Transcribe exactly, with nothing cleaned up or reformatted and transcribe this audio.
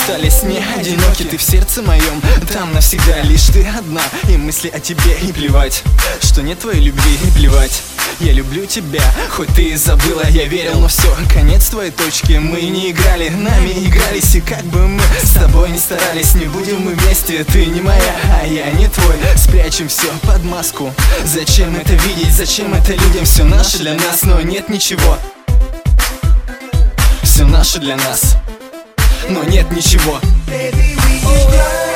остались не одиноки. Ты в сердце моем, там навсегда лишь ты одна. И мысли о тебе, и плевать, что нет твоей любви, и плевать. Я люблю тебя, хоть ты и забыла, я верил, но все, конец твоей точки. Мы не играли, нами игрались, и как бы мы с тобой не старались, не будем мы вместе. Ты не моя, а я не твой. Спрячем все под маску. Зачем это видеть, зачем это людям? Все наше для нас, но нет ничего. Все наше для нас, но нет ничего. Baby, we